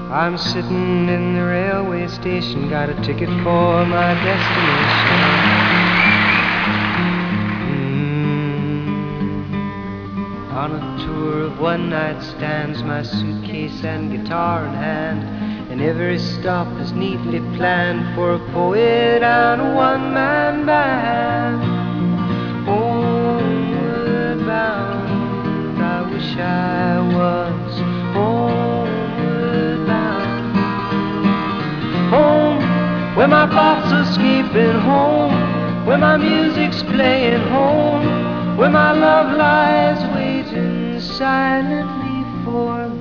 I'm sitting in the railway station, got a ticket for my destination. On a tour of one-night stands, my suitcase and guitar in hand, and every stop is neatly planned for a poet and a one-man band. Homeward bound, I wish I was homeward bound. Home, where my thoughts are escaping. Home, where my music's playing. Home, where my love lies waiting silently for me.